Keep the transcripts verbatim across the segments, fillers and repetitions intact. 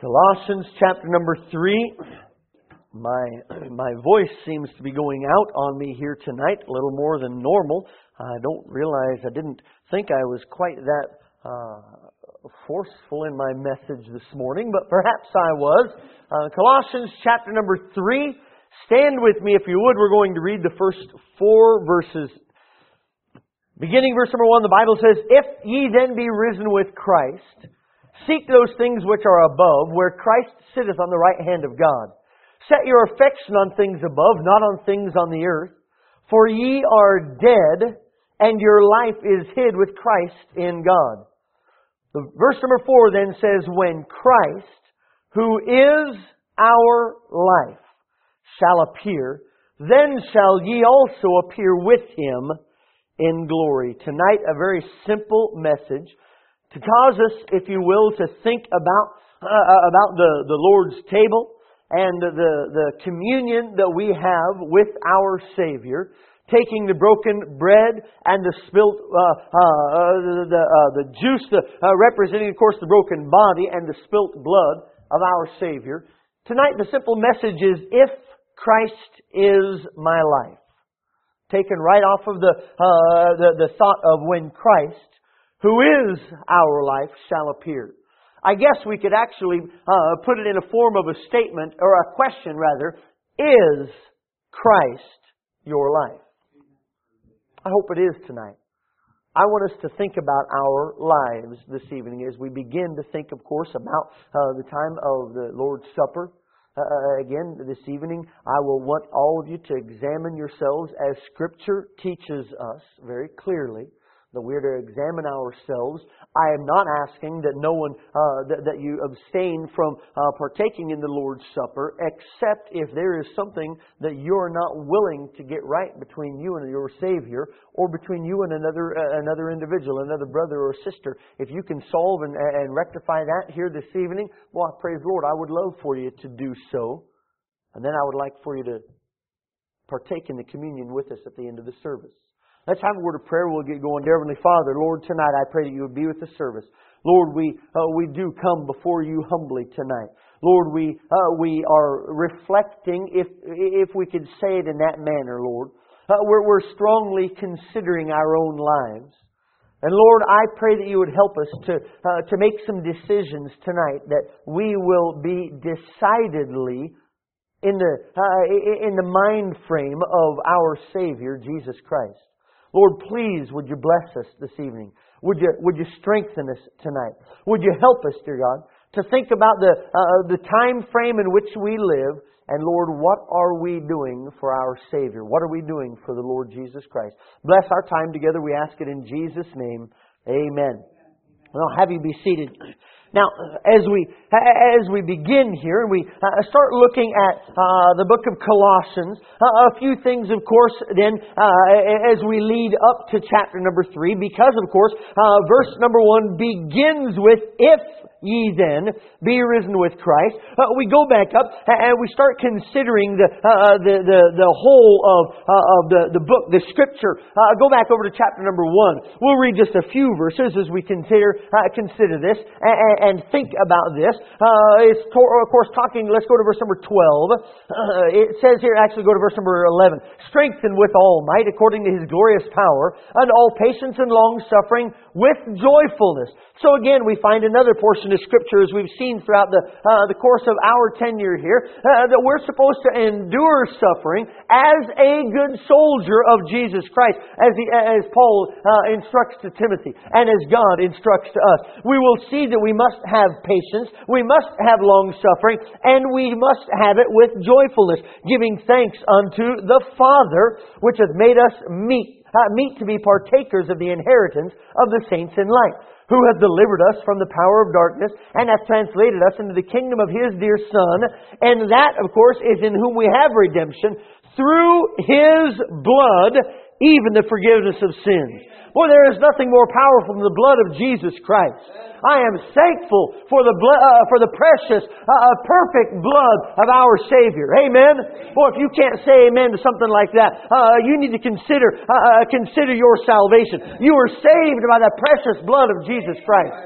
Colossians chapter number three. My my voice seems to be going out on me here tonight, a little more than normal. I don't realize, I didn't think I was quite that uh, forceful in my message this morning, but perhaps I was. Uh, Colossians chapter number three. Stand with me if you would. We're going to read the first four verses. Beginning verse number one, the Bible says, "If ye then be risen with Christ, seek those things which are above, where Christ sitteth on the right hand of God. Set your affection on things above, not on things on the earth. For ye are dead, and your life is hid with Christ in God." The verse number four then says, "When Christ, who is our life, shall appear, then shall ye also appear with Him in glory." Tonight, a very simple message to cause us, if you will, to think about uh, about the, the Lord's table and the, the communion that we have with our Savior, taking the broken bread and the spilt, uh, uh, the, uh, the juice, the, uh, representing, of course, the broken body and the spilt blood of our Savior. Tonight, the simple message is, if Christ is my life. Taken right off of the, uh, the, the thought of when Christ, who is our life, shall appear. I guess we could actually uh, put it in a form of a statement, or a question rather. Is Christ your life? I hope it is tonight. I want us to think about our lives this evening as we begin to think, of course, about uh, the time of the Lord's Supper. Uh, again, this evening, I will want all of you to examine yourselves as Scripture teaches us very clearly that we are to examine ourselves. I am not asking that no one, uh, that, that you abstain from uh, partaking in the Lord's Supper, except if there is something that you are not willing to get right between you and your Savior, or between you and another uh, another individual, another brother or sister. If you can solve and, and rectify that here this evening, well, praise the Lord, I would love for you to do so. And then I would like for you to partake in the communion with us at the end of the service. Let's have a word of prayer. We'll get going. Dear Heavenly Father, Lord, tonight I pray that you would be with the service. Lord, we uh, we do come before you humbly tonight. Lord, we uh, we are reflecting, if if we could say it in that manner, Lord. Uh, we're, we're strongly considering our own lives. And Lord, I pray that you would help us to uh, to make some decisions tonight, that we will be decidedly in the uh, in the mind frame of our Savior, Jesus Christ. Lord, please, would you bless us this evening? Would you would you strengthen us tonight? Would you help us, dear God, to think about the uh, the time frame in which we live? And Lord, what are we doing for our Savior? What are we doing for the Lord Jesus Christ? Bless our time together. We ask it in Jesus' name. Amen. Well, have you be seated. Now, as we as we begin here, we start looking at uh, the book of Colossians. Uh, a few things, of course, then, uh, as we lead up to chapter number three, because, of course, uh, verse number one begins with, "If ye then be risen with Christ." Uh, we go back up and we start considering the uh, the, the the whole of uh, of the the book, the Scripture. Uh, go back over to chapter number one. We'll read just a few verses as we consider uh, consider this and, and think about this. Uh, it's of course talking. Let's go to verse number twelve. Uh, it says here, actually, go to verse number eleven. "Strengthened with all might according to His glorious power, unto all patience and long suffering with joyfulness." So again, we find another portion of Scripture, as we've seen throughout the uh, the course of our tenure here, uh, that we're supposed to endure suffering as a good soldier of Jesus Christ, as the, as Paul uh, instructs to Timothy, and as God instructs to us. We will see that we must have patience, we must have long suffering, and we must have it with joyfulness, giving thanks unto the Father, which hath made us meet, uh, meet to be partakers of the inheritance of the saints in light, who hath delivered us from the power of darkness, and hath translated us into the kingdom of His dear Son, and that, of course, is in whom we have redemption, through His blood, even the forgiveness of sins. Boy, there is nothing more powerful than the blood of Jesus Christ. I am thankful for the blood, uh, for the precious, uh, perfect blood of our Savior. Amen. Boy, if you can't say amen to something like that, uh, you need to consider uh, consider your salvation. You are saved by the precious blood of Jesus Christ.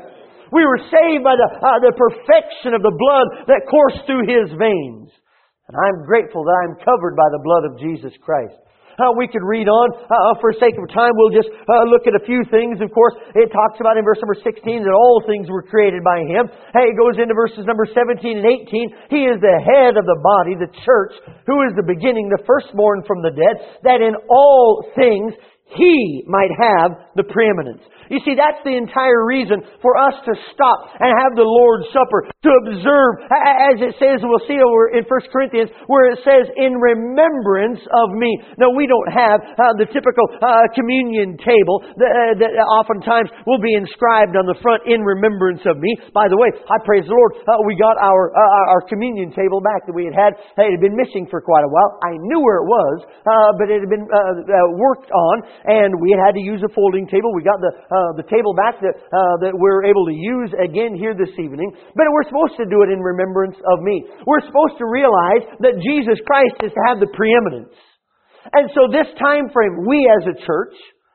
We were saved by the, uh, the perfection of the blood that coursed through His veins. And I'm grateful that I'm covered by the blood of Jesus Christ. Uh, we could read on. Uh, for sake of time, we'll just uh, look at a few things. Of course, it talks about in verse number sixteen that all things were created by Him. Hey, it goes into verses number seventeen and eighteen. He is the head of the body, the church, who is the beginning, the firstborn from the dead, that in all things He might have the preeminence. You see, that's the entire reason for us to stop and have the Lord's Supper, to observe, as it says, we'll see over in First Corinthians, where it says, in remembrance of me. Now, we don't have uh, the typical uh, communion table that, uh, that oftentimes will be inscribed on the front, in remembrance of me. By the way, I praise the Lord, uh, we got our uh, our communion table back that we had had. It had been missing for quite a while. I knew where it was, uh, but it had been uh, uh, worked on, and we had had to use a folding table. We got the uh, the table back that uh, that we're able to use again here this evening. But we're supposed to do it in remembrance of me. We're supposed to realize that Jesus Christ is to have the preeminence. And so this time frame, we as a church,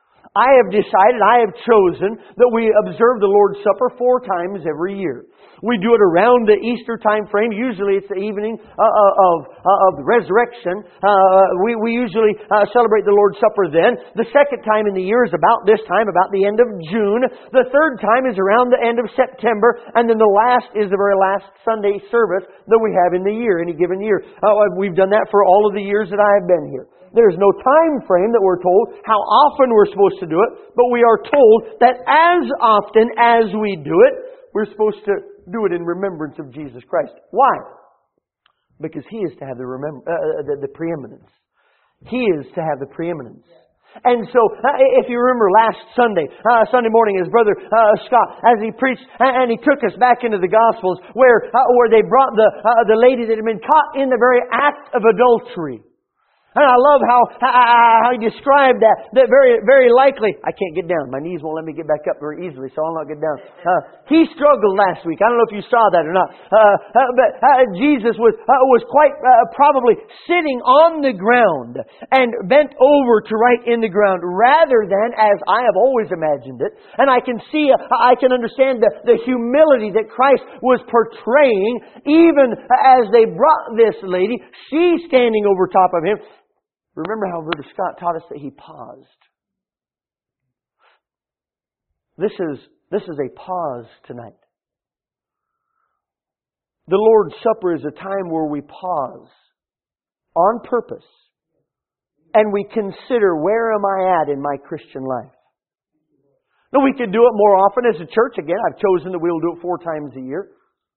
I have decided, I have chosen that we observe the Lord's Supper four times every year. We do it around the Easter time frame. Usually it's the evening uh, of, uh, of the resurrection. Uh, we, we usually uh, celebrate the Lord's Supper then. The second time in the year is about this time, about the end of June. The third time is around the end of September. And then the last is the very last Sunday service that we have in the year, any given year. Uh, we've done that for all of the years that I have been here. There's no time frame that we're told how often we're supposed to do it, but we are told that as often as we do it, we're supposed to do it in remembrance of Jesus Christ. Why? Because He is to have the, remem- uh, the, the preeminence. He is to have the preeminence. And so, uh, if you remember last Sunday, uh, Sunday morning, as Brother uh, Scott, as he preached, and he took us back into the Gospels, where uh, where they brought the uh, the lady that had been caught in the very act of adultery. And I love how, how he described that. That very very likely, I can't get down. My knees won't let me get back up very easily, so I'll not get down. Uh, he struggled last week. I don't know if you saw that or not. Uh, uh, but uh, Jesus was uh, was quite uh, probably sitting on the ground and bent over to write in the ground, rather than as I have always imagined it. And I can see, uh, I can understand the, the humility that Christ was portraying, even as they brought this lady, she standing over top of Him. Remember how Brother Scott taught us that He paused. This is, this is a pause tonight. The Lord's Supper is a time where we pause on purpose and we consider, where am I at in my Christian life? Now, we could do it more often as a church. Again, I've chosen that we'll do it four times a year.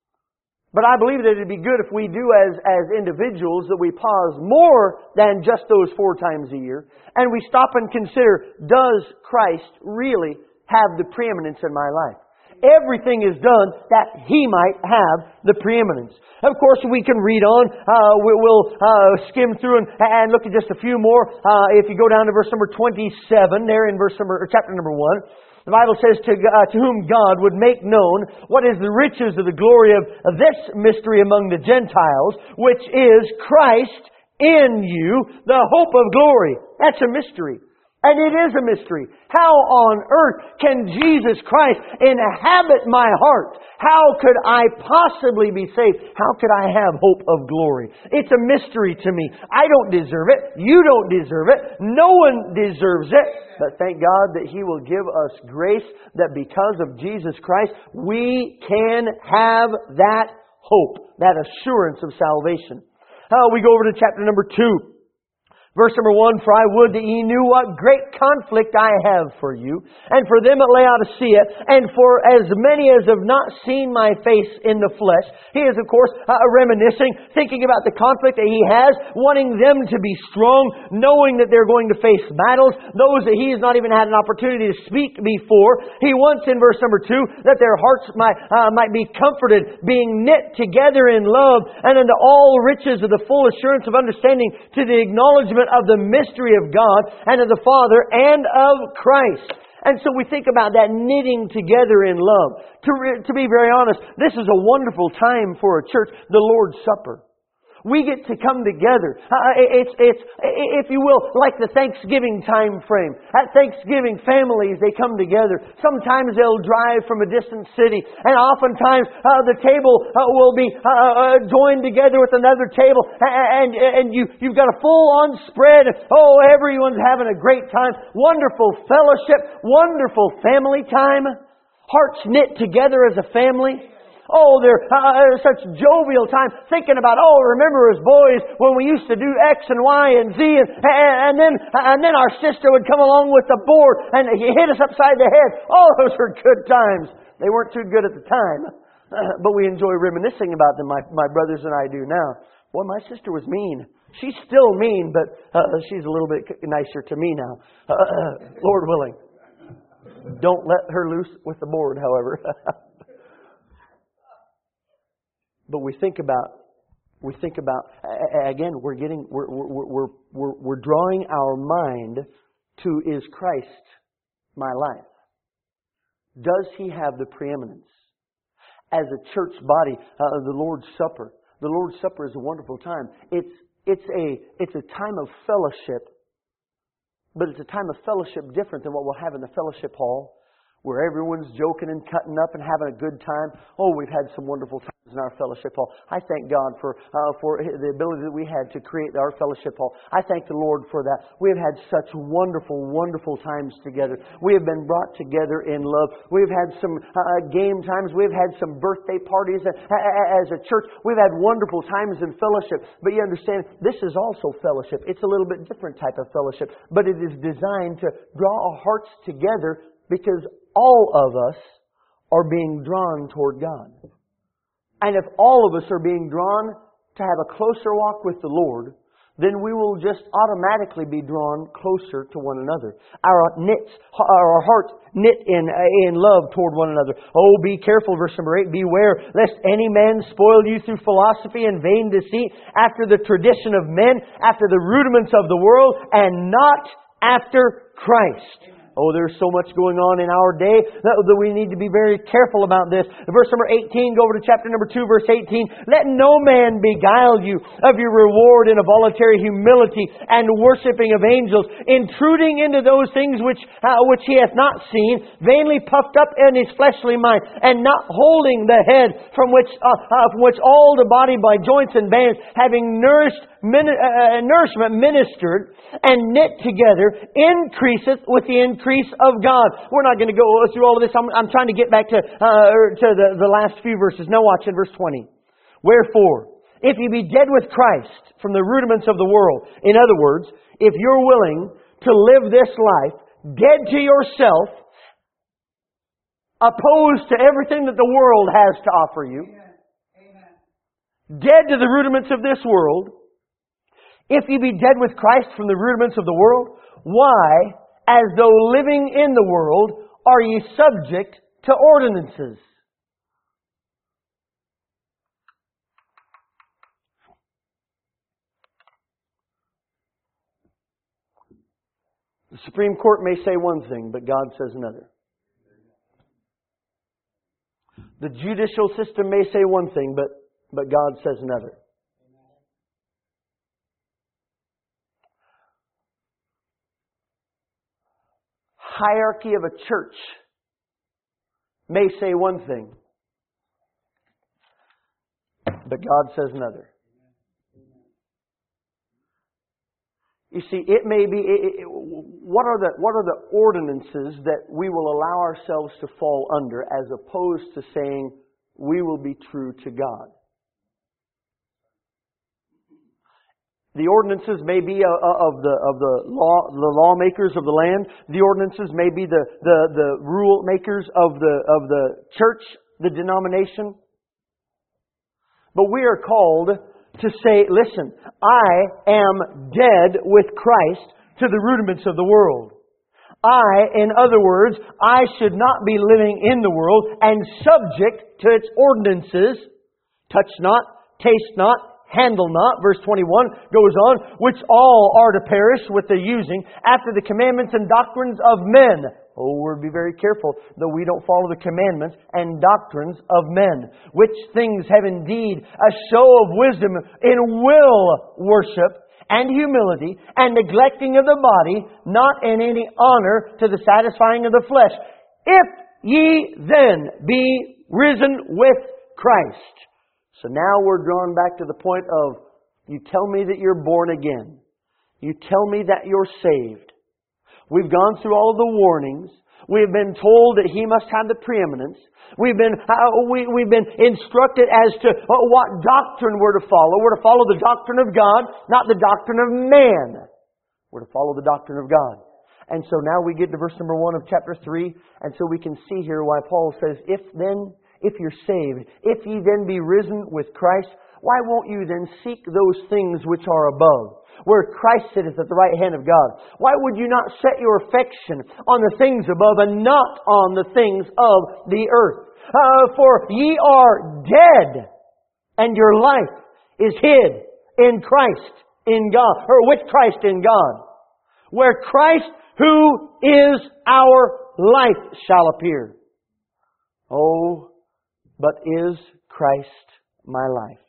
But I believe that it'd be good if we do as, as individuals, that we pause more than just those four times a year. And we stop and consider, does Christ really have the preeminence in my life? Everything is done that He might have the preeminence. Of course, we can read on. Uh, we, we'll uh, skim through and, and look at just a few more. Uh, if you go down to verse number twenty-seven, there in verse number, or chapter number one. The Bible says, to, uh, to whom God would make known what is the riches of the glory of, of this mystery among the Gentiles, which is Christ in you, the hope of glory. That's a mystery. And it is a mystery. How on earth can Jesus Christ inhabit my heart? How could I possibly be saved? How could I have hope of glory? It's a mystery to me. I don't deserve it. You don't deserve it. No one deserves it. But thank God that He will give us grace that because of Jesus Christ, we can have that hope, that assurance of salvation. Uh, we go over to chapter number two. Verse number one, for I would that ye knew what great conflict I have for you, and for them at Laodicea, and for as many as have not seen my face in the flesh. He is, of course, uh, reminiscing, thinking about the conflict that he has, wanting them to be strong, knowing that they're going to face battles, those that he has not even had an opportunity to speak before. He wants in verse number two that their hearts might, uh, might be comforted, being knit together in love, and unto all riches of the full assurance of understanding, to the acknowledgement of the mystery of God and of the Father and of Christ. And so we think about that knitting together in love. To, re- to be very honest, this is a wonderful time for a church, the Lord's Supper. we get to come together. Uh, it's, it's, if you will, like the Thanksgiving time frame. At Thanksgiving, families, they come together. Sometimes they'll drive from a distant city, and oftentimes uh, the table uh, will be uh, uh, joined together with another table, and, and, and you, you've got a full-on spread. Oh, everyone's having a great time. Wonderful fellowship, wonderful family time. Hearts knit together as a family. Oh, they're uh, such jovial time thinking about, oh, remember as boys when we used to do X and Y and Z, and, and then and then our sister would come along with the board and hit us upside the head. Oh, those were good times. They weren't too good at the time, uh, but we enjoy reminiscing about them, my, my brothers and I do now. Boy, my sister was mean. She's still mean, but uh, she's a little bit nicer to me now. Uh, uh, Lord willing. Don't let her loose with the board, however. But we think about, we think about again. We're getting, we're we're we're we're, we're drawing our mind to, is Christ my life? Does He have the preeminence? As a church body, uh, the Lord's Supper. The Lord's Supper is a wonderful time. It's it's a it's a time of fellowship, but it's a time of fellowship different than what we'll have in the fellowship hall, where everyone's joking and cutting up and having a good time. Oh, we've had some wonderful times in our fellowship hall. I thank God for uh, for the ability that we had to create our fellowship hall. I thank the Lord for that. We have had such wonderful, wonderful times together. We have been brought together in love. We've had some uh, game times. We've had some birthday parties as a church. We've had wonderful times in fellowship. But you understand, this is also fellowship. It's a little bit different type of fellowship, but it is designed to draw our hearts together, because all of us are being drawn toward God. And if all of us are being drawn to have a closer walk with the Lord, then we will just automatically be drawn closer to one another. Our knits, our hearts knit in, in love toward one another. Oh, be careful, verse number eight, beware lest any man spoil you through philosophy and vain deceit, after the tradition of men, after the rudiments of the world, and not after Christ. Oh, there's so much going on in our day that we need to be very careful about this. Verse number eighteen, go over to chapter number two, verse eighteen. Let no man beguile you of your reward in a voluntary humility and worshipping of angels, intruding into those things which uh, which he hath not seen, vainly puffed up in his fleshly mind, and not holding the head, from which uh, uh, from which all the body by joints and bands, having nourished Min, uh, nourishment ministered and knit together, increaseth with the increase of God. We're not going to go through all of this. I'm, I'm trying to get back to uh, to the, the last few verses. Now watch in verse twenty. Wherefore, if ye be dead with Christ from the rudiments of the world, in other words, if you're willing to live this life dead to yourself, opposed to everything that the world has to offer you, dead to the rudiments of this world, if ye be dead with Christ from the rudiments of the world, why, as though living in the world, are ye subject to ordinances? The Supreme Court may say one thing, but God says another. The judicial system may say one thing, but, but God says another. Hierarchy of a church may say one thing, but God says another. You see, it may be. It, it, what are the what are the ordinances that we will allow ourselves to fall under, as opposed to saying we will be true to God? The ordinances may be of the of the law the lawmakers of the land. The ordinances may be the, the, the rule makers of the of the church, the denomination. But we are called to say, listen, I am dead with Christ to the rudiments of the world. I, in other words, I should not be living in the world and subject to its ordinances. Touch not, taste not, handle not, verse twenty-one goes on, which all are to perish with the using, after the commandments and doctrines of men. Oh, we'll be very careful that we don't follow the commandments and doctrines of men, which things have indeed a show of wisdom in will worship and humility and neglecting of the body, not in any honor to the satisfying of the flesh. If ye then be risen with Christ. So now we're drawn back to the point of, you tell me that you're born again. You tell me that you're saved. We've gone through all of the warnings. We've been told that He must have the preeminence. We've been uh, we, we've been instructed as to uh, what doctrine we're to follow. We're to follow the doctrine of God, not the doctrine of man. We're to follow the doctrine of God. And so now we get to verse number one of chapter three, and so we can see here why Paul says, if then, if you're saved, if ye then be risen with Christ, why won't you then seek those things which are above, where Christ sitteth at the right hand of God? Why would you not set your affection on the things above and not on the things of the earth? Uh, for ye are dead, and your life is hid in Christ, in God, or with Christ in God. Where Christ, who is our life, shall appear. Oh, but is Christ my life?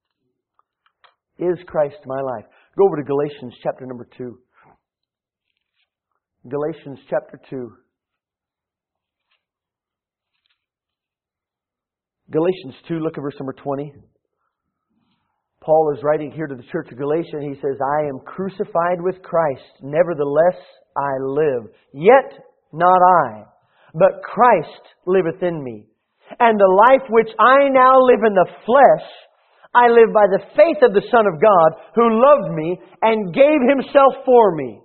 Is Christ my life? Go over to Galatians chapter number two. Galatians chapter two. Galatians two, look at verse number twenty. Paul is writing here to the church of Galatia, and he says, I am crucified with Christ, nevertheless I live. Yet not I, but Christ liveth in me. And the life which I now live in the flesh, I live by the faith of the Son of God, who loved me and gave Himself for me.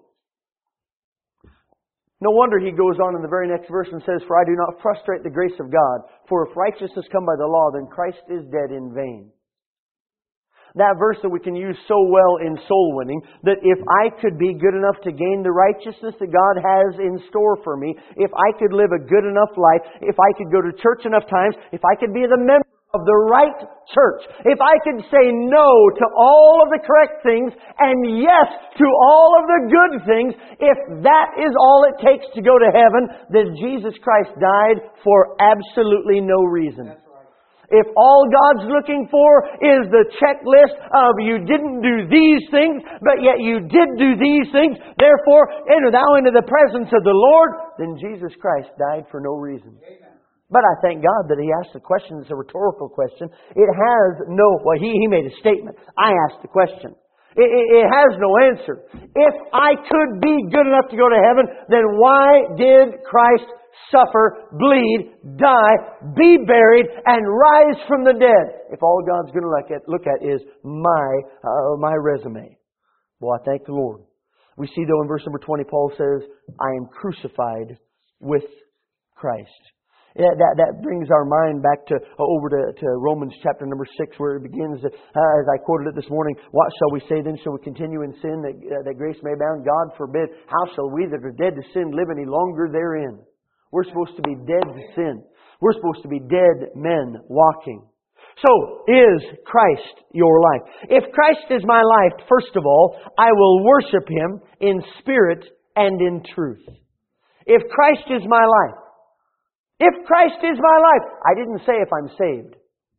No wonder he goes on in the very next verse and says, for I do not frustrate the grace of God, for if righteousness come by the law, then Christ is dead in vain. That verse that we can use so well in soul winning, that if I could be good enough to gain the righteousness that God has in store for me, if I could live a good enough life, if I could go to church enough times, if I could be the member of the right church, if I could say no to all of the correct things and yes to all of the good things, if that is all it takes to go to heaven, then Jesus Christ died for absolutely no reason. If all God's looking for is the checklist of you didn't do these things, but yet you did do these things, therefore enter thou into the presence of the Lord, then Jesus Christ died for no reason. Amen. But I thank God that He asked the question. It's a rhetorical question. It has no, well, He, he made a statement. I asked the question. It, it, it has no answer. If I could be good enough to go to heaven, then why did Christ suffer, bleed, die, be buried, and rise from the dead? If all God's going to look at, look at is my uh, my resume. Well, I thank the Lord. We see though in verse number twenty, Paul says, I am crucified with Christ. Yeah, that, that brings our mind back to uh, over to, to Romans chapter number six, where it begins, uh, as I quoted it this morning, what shall we say then? Shall we continue in sin that, uh, that grace may abound? God forbid. How shall we that are dead to sin live any longer therein? We're supposed to be dead to sin. We're supposed to be dead men walking. So, is Christ your life? If Christ is my life, first of all, I will worship Him in spirit and in truth. If Christ is my life, if Christ is my life, I didn't say if I'm saved.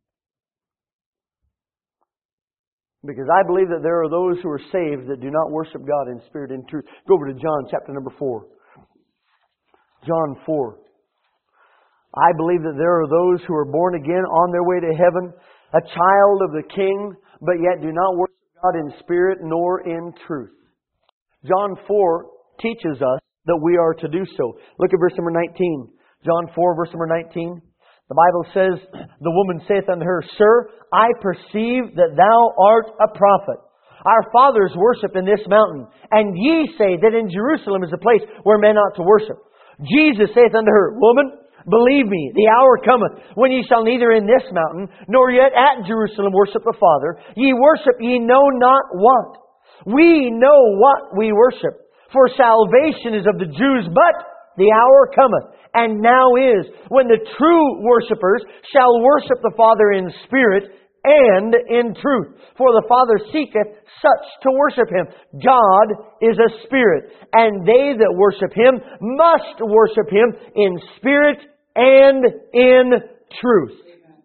Because I believe that there are those who are saved that do not worship God in spirit and truth. Go over to John chapter number four. John four. I believe that there are those who are born again on their way to heaven, a child of the King, but yet do not worship God in spirit nor in truth. John four teaches us that we are to do so. Look at verse number nineteen. John four, verse number nineteen. The Bible says, the woman saith unto her, Sir, I perceive that thou art a prophet. Our fathers worship in this mountain, and ye say that in Jerusalem is a place where men ought to worship. Jesus saith unto her, Woman, believe me, the hour cometh, when ye shall neither in this mountain, nor yet at Jerusalem worship the Father. Ye worship ye know not what. We know what we worship. For salvation is of the Jews, but the hour cometh, and now is, when the true worshippers shall worship the Father in spirit and in truth. For the Father seeketh such to worship Him. God is a Spirit, and they that worship Him must worship Him in spirit and in truth.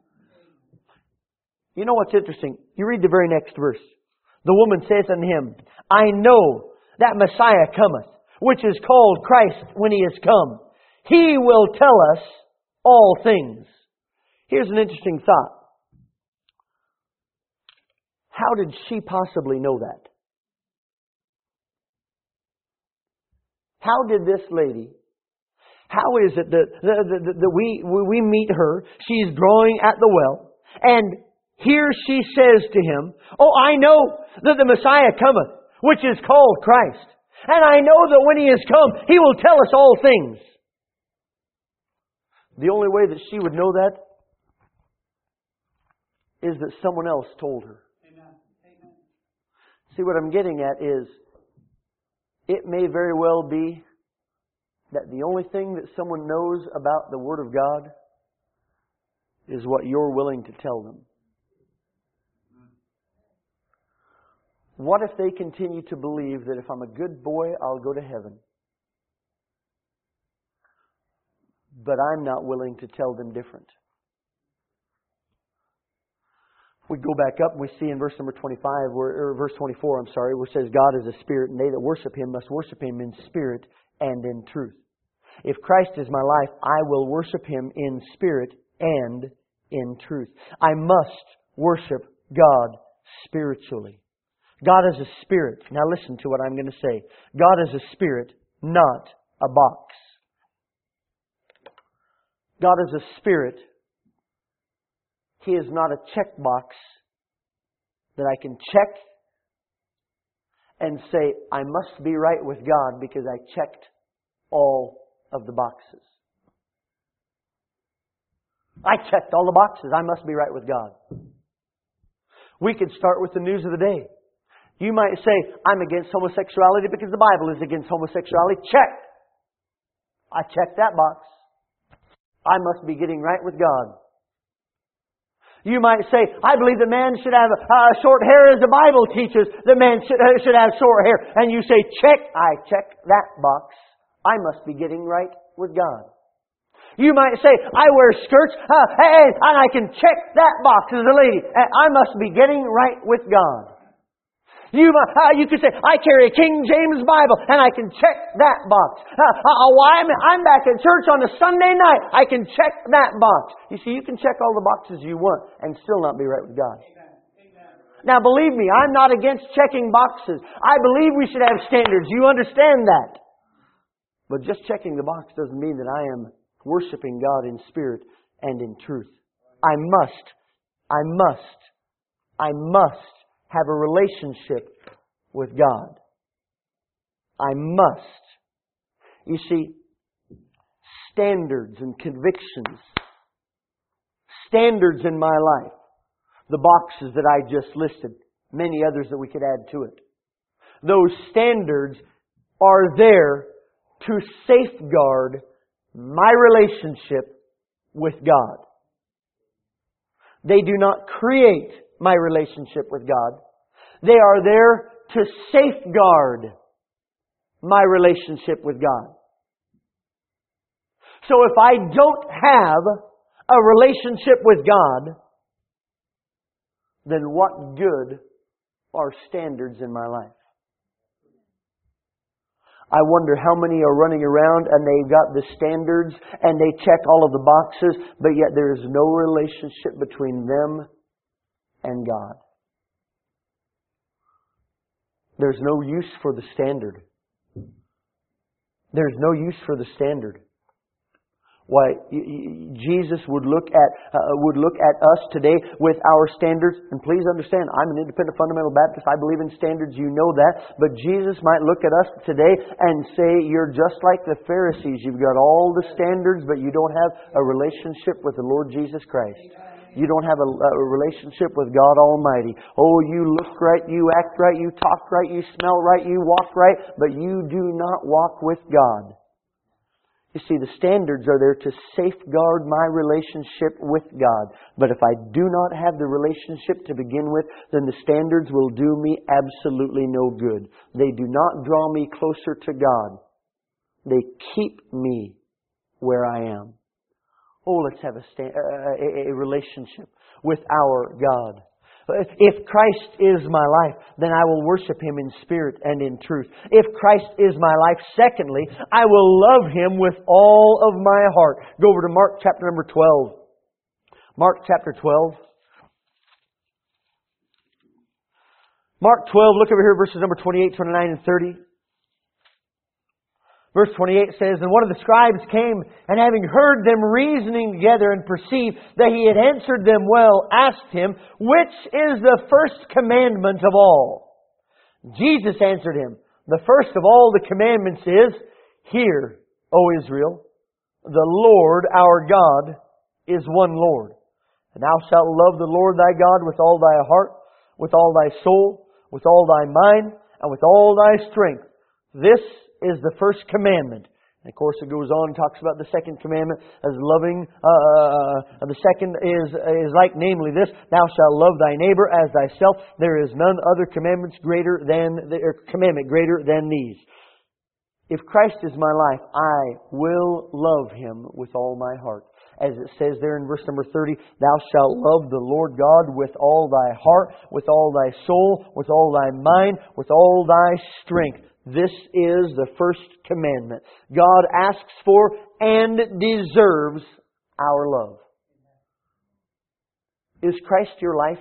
You know what's interesting? You read the very next verse. The woman saith unto Him, I know that Messiah cometh, which is called Christ when He is come. He will tell us all things. Here's an interesting thought. How did she possibly know that? How did this lady, how is it that, that, that, that we, we meet her, she's drawing at the well, and here she says to Him, oh, I know that the Messiah cometh, which is called Christ. And I know that when He is come, He will tell us all things. The only way that she would know that is that someone else told her. Amen. Amen. See, what I'm getting at is, it may very well be that the only thing that someone knows about the Word of God is what you're willing to tell them. What if they continue to believe that if I'm a good boy, I'll go to heaven? But I'm not willing to tell them different. We go back up and we see in verse number twenty-five, where, or verse twenty-four, I'm sorry, where it says, God is a Spirit, and they that worship Him must worship Him in spirit and in truth. If Christ is my life, I will worship Him in spirit and in truth. I must worship God spiritually. God is a Spirit. Now listen to what I'm going to say. God is a Spirit, not a box. God is a Spirit. He is not a checkbox that I can check and say, I must be right with God because I checked all of the boxes. I checked all the boxes. I must be right with God. We could start with the news of the day. You might say, I'm against homosexuality because the Bible is against homosexuality. Check. I checked that box. I must be getting right with God. You might say, I believe that man should have uh, short hair as the Bible teaches that man should, uh, should have short hair. And you say, check. I check that box. I must be getting right with God. You might say, I wear skirts uh, and, and I can check that box as a lady. And I must be getting right with God. You, uh, you could say, I carry a King James Bible and I can check that box. Uh, uh, why I'm, I'm back at church on a Sunday night. I can check that box. You see, you can check all the boxes you want and still not be right with God. Amen. Amen. Now believe me, I'm not against checking boxes. I believe we should have standards. You understand that. But just checking the box doesn't mean that I am worshiping God in spirit and in truth. I must, I must, I must have a relationship with God. I must. You see, standards and convictions, standards in my life, the boxes that I just listed, many others that we could add to it. Those standards are there to safeguard my relationship with God. They do not create my relationship with God. They are there to safeguard my relationship with God. So if I don't have a relationship with God, then what good are standards in my life? I wonder how many are running around and they've got the standards and they check all of the boxes, but yet there is no relationship between them and God. There's no use for the standard. There's no use for the standard. Why, Jesus would look at uh, would look at us today with our standards. And please understand, I'm an independent fundamental Baptist. I believe in standards. You know that. But Jesus might look at us today and say, you're just like the Pharisees. You've got all the standards, but you don't have a relationship with the Lord Jesus Christ. You don't have a, a relationship with God Almighty. Oh, you look right, you act right, you talk right, you smell right, you walk right, but you do not walk with God. You see, the standards are there to safeguard my relationship with God. But if I do not have the relationship to begin with, then the standards will do me absolutely no good. They do not draw me closer to God. They keep me where I am. Oh, let's have a, sta- uh, a, a relationship with our God. If Christ is my life, then I will worship Him in spirit and in truth. If Christ is my life, secondly, I will love Him with all of my heart. Go over to Mark chapter number twelve. Mark chapter twelve. Mark twelve, look over here, verses number twenty-eight, twenty-nine, and thirty. Verse twenty-eight says, And one of the scribes came, and having heard them reasoning together and perceived that he had answered them well, asked him, Which is the first commandment of all? Jesus answered him, The first of all the commandments is, Hear, O Israel, the Lord our God is one Lord. And thou shalt love the Lord thy God with all thy heart, with all thy soul, with all thy mind, and with all thy strength. This is the first commandment. And of course it goes on and talks about the second commandment as loving. Uh, the second is, is like namely this, Thou shalt love thy neighbor as thyself. There is none other commandments greater than, or commandment greater than these. If Christ is my life, I will love Him with all my heart. As it says there in verse number thirty, Thou shalt love the Lord God with all thy heart, with all thy soul, with all thy mind, with all thy strength. This is the first commandment. God asks for and deserves our love. Is Christ your life?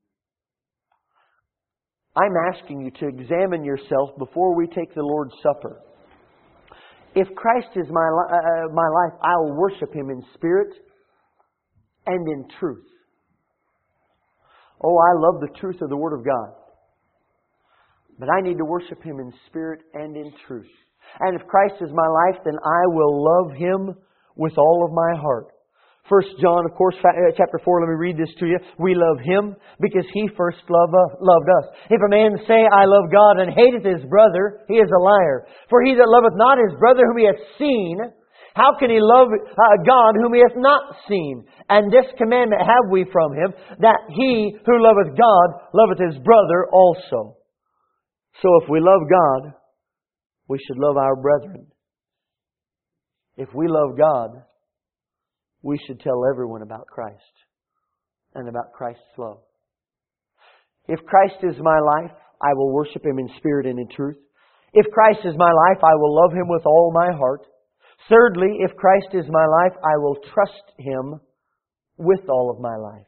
I'm asking you to examine yourself before we take the Lord's Supper. If Christ is my, uh, my life, I will worship Him in spirit and in truth. Oh, I love the truth of the Word of God. But I need to worship Him in spirit and in truth. And if Christ is my life, then I will love Him with all of my heart. First John, of course, chapter four, let me read this to you. We love Him because He first loved us. If a man say, I love God, and hateth his brother, he is a liar. For he that loveth not his brother whom he hath seen, how can he love uh, God whom he hath not seen? And this commandment have we from Him, that he who loveth God loveth his brother also. So if we love God, we should love our brethren. If we love God, we should tell everyone about Christ and about Christ's love. If Christ is my life, I will worship Him in spirit and in truth. If Christ is my life, I will love Him with all my heart. Thirdly, if Christ is my life, I will trust Him with all of my life.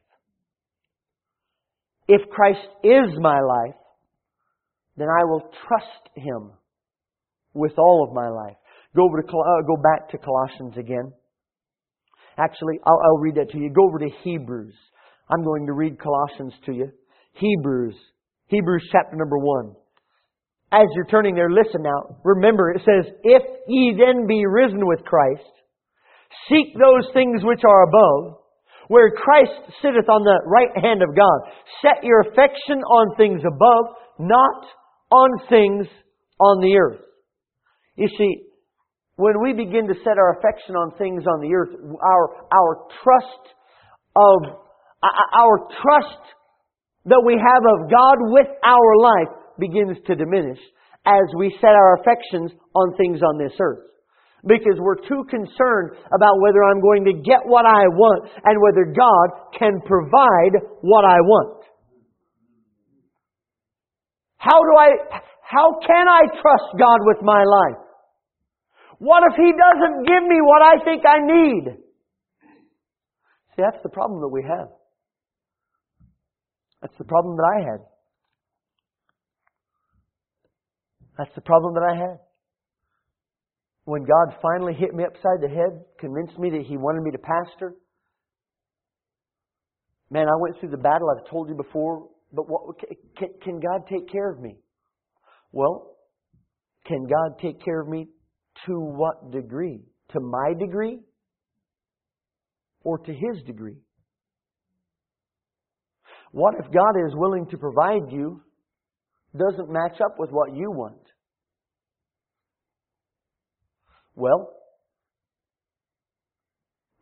If Christ is my life, then I will trust Him with all of my life. Go over to uh, go back to Colossians again. Actually, I'll, I'll read that to you. Go over to Hebrews. I'm going to read Colossians to you. Hebrews. Hebrews chapter number one. As you're turning there, listen now. Remember, it says, If ye then be risen with Christ, seek those things which are above, where Christ sitteth on the right hand of God. Set your affection on things above, not on things on the earth. You see, when we begin to set our affection on things on the earth, our our trust of our trust that we have of God with our life begins to diminish as we set our affections on things on this earth. Because we're too concerned about whether I'm going to get what I want and whether God can provide what I want. How do I, how can I trust God with my life? What if He doesn't give me what I think I need? See, that's the problem that we have. That's the problem that I had. That's the problem that I had. When God finally hit me upside the head, convinced me that He wanted me to pastor, man, I went through the battle. I've told you before, but what, can, can God take care of me? Well, can God take care of me to what degree? To my degree? Or to His degree? What if God is willing to provide you doesn't match up with what you want? Well,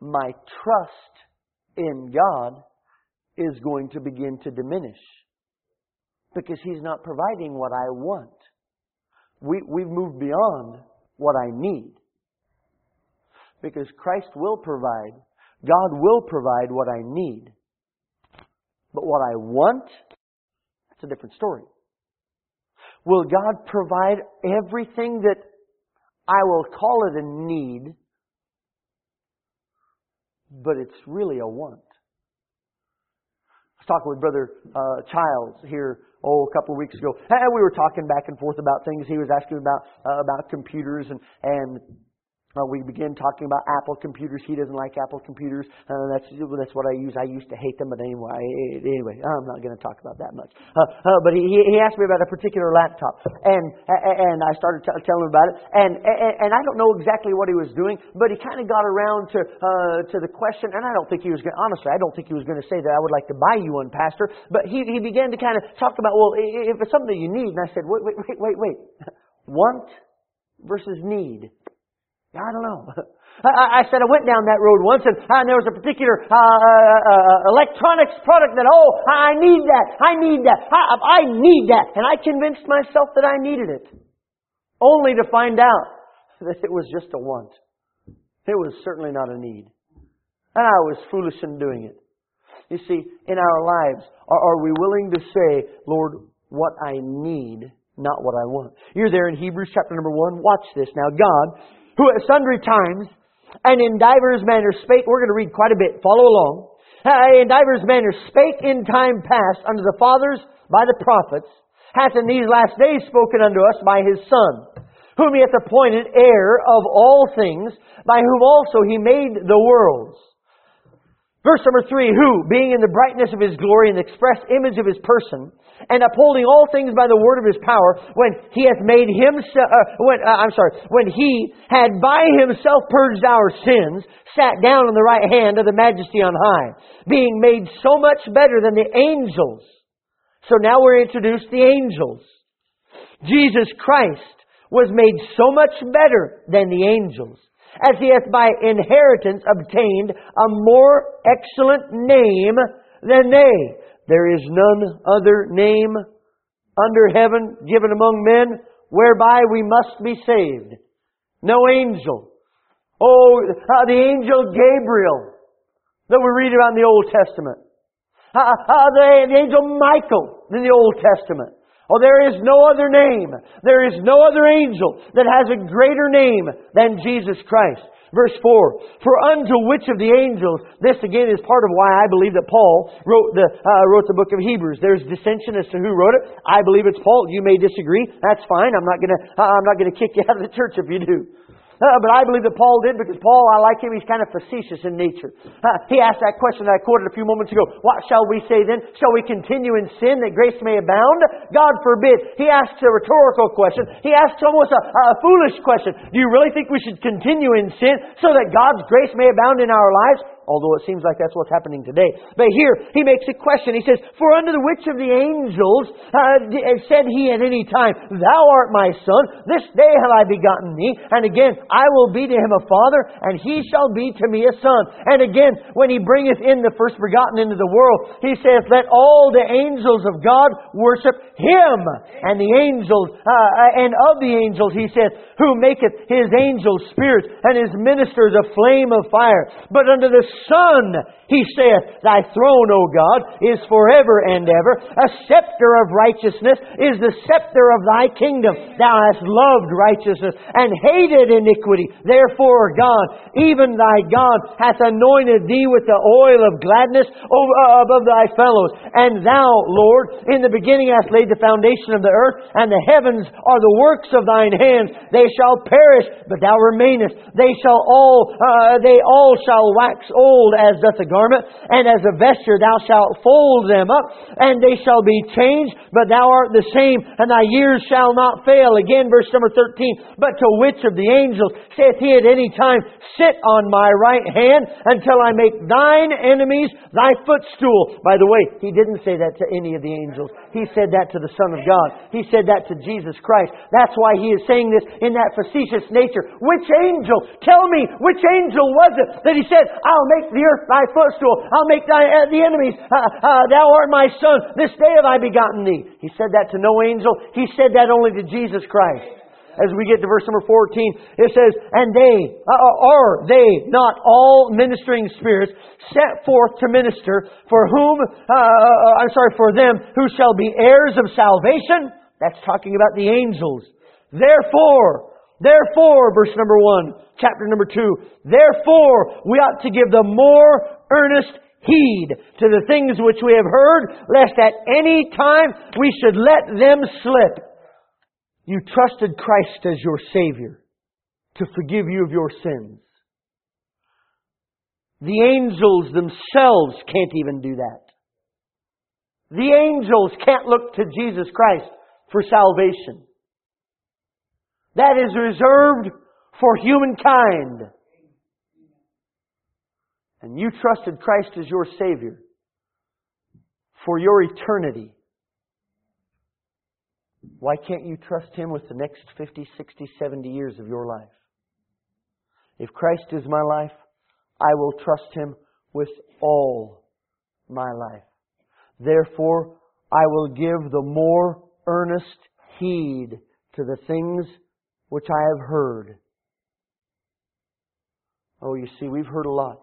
my trust in God is going to begin to diminish. Because He's not providing what I want. We, we've moved beyond what I need. Because Christ will provide. God will provide what I need. But what I want, that's a different story. Will God provide everything that I will call it a need, but it's really a want? I was talking with Brother uh, Childs here oh, a couple of weeks ago. And we were talking back and forth about things. He was asking about uh, about computers, and and uh, we began talking about Apple computers. He doesn't like Apple computers. Uh, that's that's what I use. I used to hate them, but anyway, anyway, I'm not going to talk about that much. Uh, uh, but he he asked me about a particular laptop, and and I started t- telling him about it, and, and and I don't know exactly what he was doing, but he kind of got around to uh, to the question, and I don't think he was going. Honestly, I don't think he was going to say that I would like to buy you one, Pastor. But he he began to kind of talk about, well, if it's something that you need, and I said, wait wait wait wait wait, want versus need. I don't know. I, I said I went down that road once, and, and there was a particular uh, uh, electronics product that, oh, I need that, I need that, I, I need that. And I convinced myself that I needed it. Only to find out that it was just a want. It was certainly not a need. And I was foolish in doing it. You see, in our lives, are, are we willing to say, Lord, what I need, not what I want? You're there in Hebrews chapter number one. Watch this. Now, God, who at sundry times and in divers manners spake, we're going to read quite a bit, follow along. Uh, in divers manners spake in time past unto the fathers by the prophets, hath in these last days spoken unto us by His Son, whom He hath appointed heir of all things, by whom also He made the worlds. Verse number three, who, being in the brightness of His glory and the express image of His person, and upholding all things by the word of His power, when He hath made Himself, uh, when, uh, I'm sorry, when He had by Himself purged our sins, sat down on the right hand of the Majesty on high, being made so much better than the angels. So now we're introduced to the angels. Jesus Christ was made so much better than the angels, as He hath by inheritance obtained a more excellent name than they. There is none other name under heaven given among men whereby we must be saved. No angel. Oh, uh, the angel Gabriel that we read about in the Old Testament. Uh, uh, the, the angel Michael in the Old Testament. Oh, there is no other name. There is no other angel that has a greater name than Jesus Christ. Verse four, for unto which of the angels, this again is part of why I believe that Paul wrote the uh, wrote the book of Hebrews. There's dissension as to who wrote it. I believe it's Paul. You may disagree. That's fine. I'm not gonna uh, I'm not gonna kick you out of the church if you do. Uh, but I believe that Paul did, because Paul, I like him, he's kind of facetious in nature. Uh, he asked that question that I quoted a few moments ago. What shall we say then? Shall we continue in sin that grace may abound? God forbid. He asks a rhetorical question. He asks almost a, a foolish question. Do you really think we should continue in sin so that God's grace may abound in our lives? Although it seems like that's what's happening today. But here, he makes a question. He says, for unto the which of the angels uh, said He at any time, Thou art my Son, this day have I begotten Thee. And again, I will be to him a father, and he shall be to me a son. And again, when He bringeth in the first begotten into the world, He saith, let all the angels of God worship Him. And the angels, uh, and of the angels, He saith, who maketh His angels spirits, and His ministers a flame of fire. But unto the Son, He saith, Thy throne, O God, is forever and ever. A scepter of righteousness is the scepter of Thy kingdom. Thou hast loved righteousness and hated iniquity. Therefore, God, even Thy God, hath anointed Thee with the oil of gladness above Thy fellows. And Thou, Lord, in the beginning hast laid the foundation of the earth, and the heavens are the works of Thine hands. They shall perish, but Thou remainest. They shall all, uh, they all shall wax old as doth a garment, and as a vesture thou shalt fold them up, and they shall be changed, but thou art the same, and thy years shall not fail. Again, verse number thirteen. But to which of the angels saith He at any time, Sit on my right hand, until I make thine enemies thy footstool? By the way, He didn't say that to any of the angels. He said that to the Son of God. He said that to Jesus Christ. That's why He is saying this in that facetious nature. Which angel? Tell me, which angel was it that He said, I'll make the earth thy footstool. I'll make thy, uh, the enemies. Uh, uh, thou art my Son. This day have I begotten thee. He said that to no angel. He said that only to Jesus Christ. As we get to verse number fourteen, it says, And they, uh, are they not all ministering spirits set forth to minister, for whom, uh, I'm sorry, for them who shall be heirs of salvation? That's talking about the angels. Therefore, therefore, verse number one, chapter number two, therefore we ought to give the more earnest heed to the things which we have heard, lest at any time we should let them slip. You trusted Christ as your Savior to forgive you of your sins. The angels themselves can't even do that. The angels can't look to Jesus Christ for salvation. That is reserved for humankind. And you trusted Christ as your Savior for your eternity. Why can't you trust Him with the next fifty, sixty, seventy years of your life? If Christ is my life, I will trust Him with all my life. Therefore, I will give the more earnest heed to the things which I have heard. Oh, you see, we've heard a lot.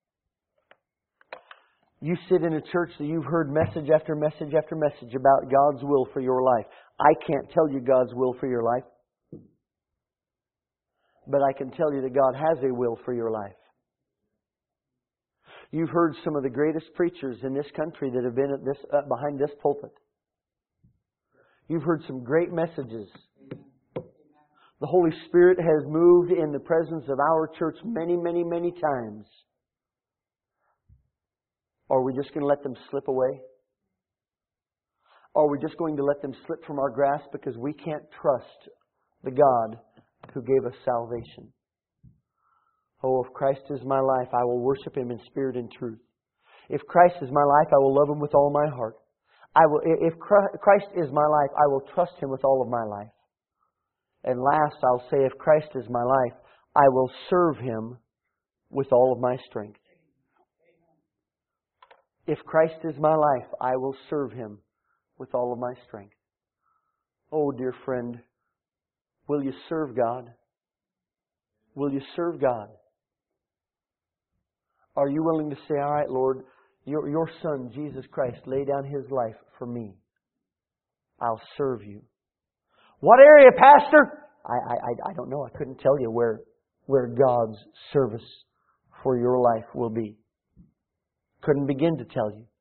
You sit in a church that you've heard message after message after message about God's will for your life. I can't tell you God's will for your life. But I can tell you that God has a will for your life. You've heard some of the greatest preachers in this country that have been at this uh, behind this pulpit. You've heard some great messages. The Holy Spirit has moved in the presence of our church many, many, many times. Are we just going to let them slip away? Are we just going to let them slip from our grasp because we can't trust the God who gave us salvation? Oh, if Christ is my life, I will worship Him in spirit and truth. If Christ is my life, I will love Him with all my heart. I will. If Christ is my life, I will trust Him with all of my life. And last, I'll say, if Christ is my life, I will serve Him with all of my strength. If Christ is my life, I will serve Him with all of my strength. Oh, dear friend, will you serve God? Will you serve God? Are you willing to say, all right, Lord, your, your Son, Jesus Christ, laid down His life for me. I'll serve You. What area, Pastor? I, I, I don't know. I couldn't tell you where, where God's service for your life will be. Couldn't begin to tell you.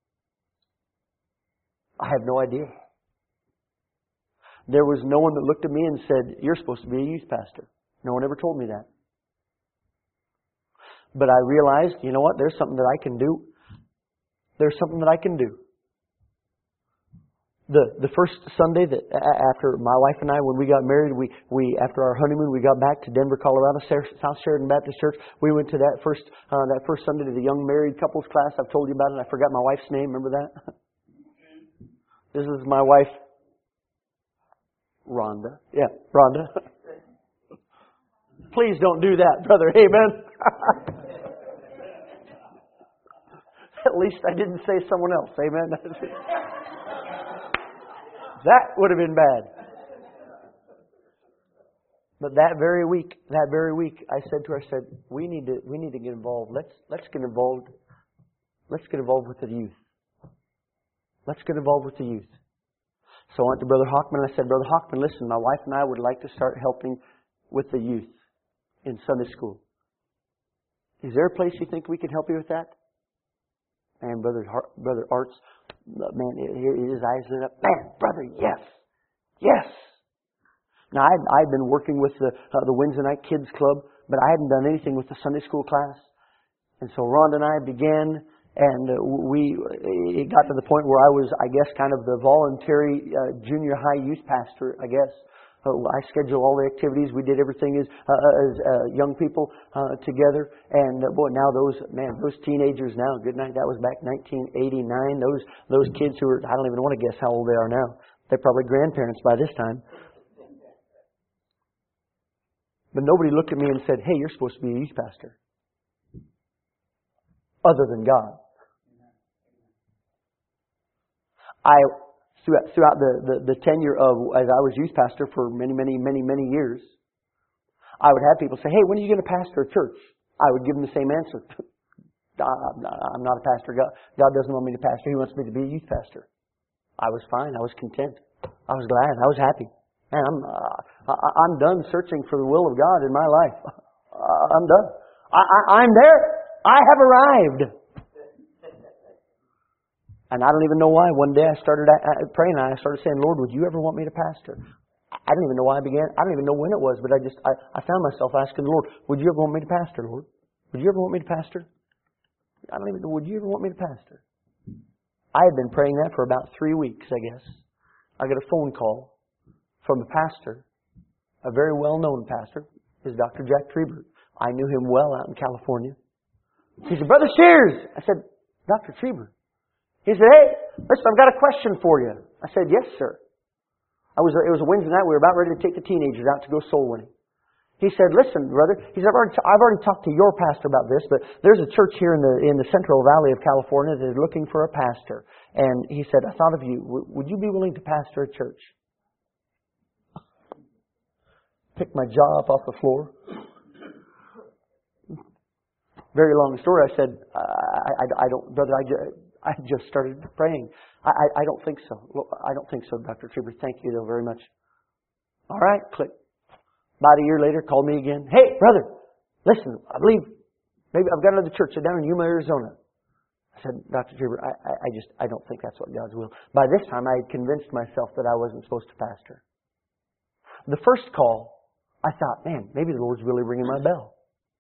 I have no idea. There was no one that looked at me and said, you're supposed to be a youth pastor. No one ever told me that. But I realized, you know what, there's something that I can do. There's something that I can do. The the first Sunday that after my wife and I, when we got married, we, we after our honeymoon, we got back to Denver, Colorado, South Sheridan Baptist Church. We went to that first uh, that first Sunday to the young married couples class. I've told you about it. I forgot my wife's name. Remember that? This is my wife, Rhonda. Yeah, Rhonda. Please don't do that, brother. Amen. At least I didn't say someone else. Amen. That would have been bad. But that very week, that very week, I said to her, I said, we need to, we need to get involved. Let's, let's get involved. Let's get involved with the youth. Let's get involved with the youth. So I went to Brother Hockman and I said, Brother Hockman, listen, my wife and I would like to start helping with the youth in Sunday school. Is there a place you think we can help you with that? And Brother Brother Arts, man, his eyes lit up. Man, brother, yes, yes. Now I'd, I'd been working with the uh, the Wednesday night kids club, but I hadn't done anything with the Sunday school class. And so Rhonda and I began, and we it got to the point where I was, I guess, kind of the voluntary uh, junior high youth pastor, I guess. Uh, I scheduled all the activities. We did everything as uh, as uh, young people uh, together. And uh, boy, now those man, those teenagers now. Good night. That was back nineteen eighty-nine. Those those kids who are, I don't even want to guess how old they are now. They're probably grandparents by this time. But nobody looked at me and said, "Hey, you're supposed to be a youth pastor." Other than God. I throughout, throughout the, the, the tenure of as I was youth pastor for many, many, many, many years, I would have people say, "Hey, when are you going to pastor a church?" I would give them the same answer. I'm not a pastor. God, God doesn't want me to pastor. He wants me to be a youth pastor. I was fine. I was content. I was glad. I was happy. Man, I'm uh, I'm done searching for the will of God in my life. I'm done. I, I, I'm there. I have arrived. And I don't even know why. One day I started praying and I started saying, "Lord, would you ever want me to pastor?" I don't even know why I began. I don't even know when it was, but I just I, I found myself asking the Lord, "Would you ever want me to pastor, Lord? Would you ever want me to pastor?" I don't even know. Would you ever want me to pastor? I had been praying that for about three weeks, I guess. I got a phone call from a pastor, a very well-known pastor. His Doctor Jack Trieber. I knew him well out in California. He said, "Brother Shears." I said, "Doctor Trieber." He said, "Hey, listen, I've got a question for you." I said, "Yes, sir." I was. It was a Wednesday night. We were about ready to take the teenagers out to go soul winning. He said, "Listen, brother." He said, I've already, I've already talked to your pastor about this, but there's a church here in the in the Central Valley of California that is looking for a pastor. And he said, "I thought of you. W- would you be willing to pastor a church?" Picked my jaw up off the floor. Very long story. I said, I, I, I don't, brother, I just, I just started praying. I, I, I don't think so. I don't think so, Doctor Trieber. Thank you, though, very much. All right, click. About a year later, called me again. "Hey, brother, listen, I believe maybe I've got another church down in Yuma, Arizona." I said, "Doctor Trieber, I, I, I just, I don't think that's what God's will." By this time, I had convinced myself that I wasn't supposed to pastor. The first call, I thought, man, maybe the Lord's really ringing my bell.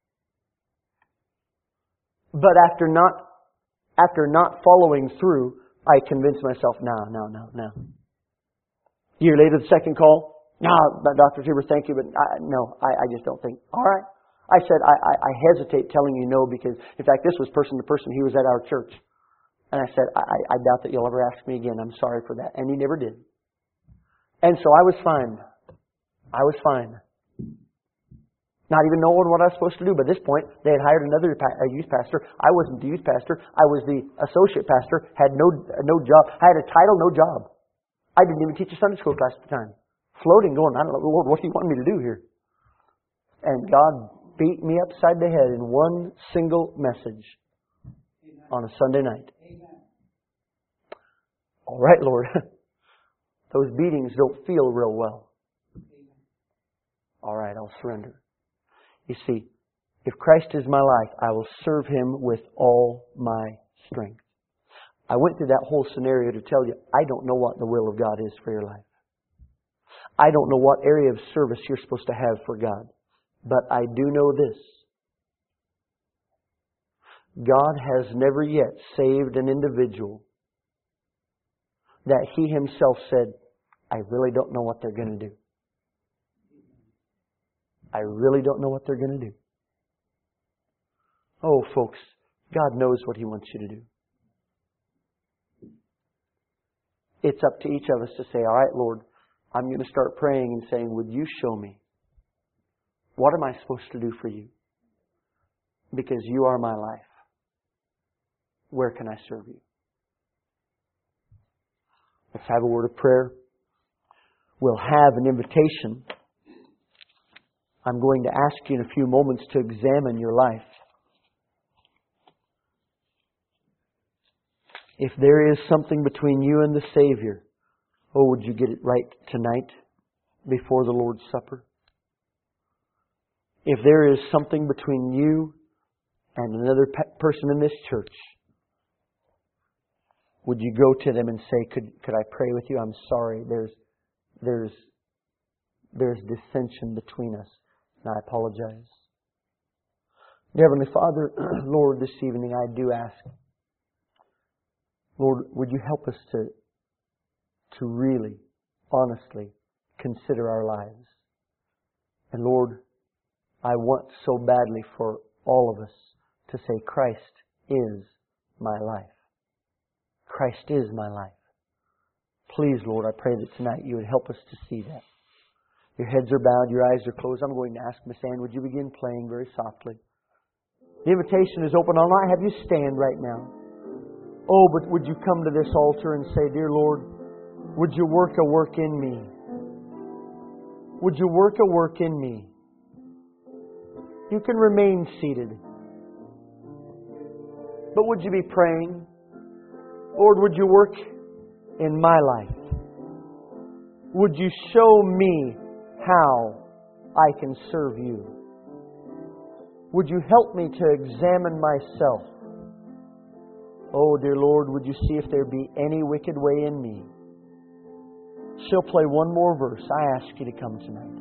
But after not, after not following through, I convinced myself, no, no, no, no. A year later, the second call, "No, Doctor Trieber, thank you, but I, no, I, I just don't think." All right. I said, I, I, I hesitate telling you no because, in fact, this was person to person. He was at our church. And I said, I, I doubt that you'll ever ask me again. I'm sorry for that. And he never did. And so I was fine. I was fine. Not even knowing what I was supposed to do. By this point, they had hired another a youth pastor. I wasn't the youth pastor. I was the associate pastor. Had no no job. I had a title, no job. I didn't even teach a Sunday school class at the time. Floating, going, "I don't know, Lord, what do you want me to do here?" And God beat me upside the head in one single message on a Sunday night. All right, Lord. Those beatings don't feel real well. All right, I'll surrender. You see, if Christ is my life, I will serve Him with all my strength. I went through that whole scenario to tell you, I don't know what the will of God is for your life. I don't know what area of service you're supposed to have for God. But I do know this. God has never yet saved an individual that He Himself said, "I really don't know what they're going to do. I really don't know what they're going to do." Oh, folks, God knows what He wants you to do. It's up to each of us to say, "All right, Lord, I'm going to start praying and saying, would you show me? What am I supposed to do for you? Because you are my life. Where can I serve you?" Let's have a word of prayer. We'll have an invitation. I'm going to ask you in a few moments to examine your life. If there is something between you and the Savior, oh, would you get it right tonight before the Lord's Supper? If there is something between you and another pe- person in this church, would you go to them and say, could could I pray with you? I'm sorry, there's there's there's dissension between us, and I apologize. Dear Heavenly Father, Lord, this evening I do ask, Lord, would you help us to, to really, honestly consider our lives? And Lord, I want so badly for all of us to say, Christ is my life. Christ is my life. Please, Lord, I pray that tonight you would help us to see that. Your heads are bowed, your eyes are closed. I'm going to ask Miss Ann, would you begin playing very softly? The invitation is open. I'll not have you stand right now. Oh, but would you come to this altar and say, Dear Lord, would you work a work in me? Would you work a work in me? You can remain seated. But would you be praying? Lord, would you work in my life? Would you show me how I can serve you? Would you help me to examine myself? Oh, dear Lord, would you see if there be any wicked way in me? She'll play one more verse. I ask you to come tonight.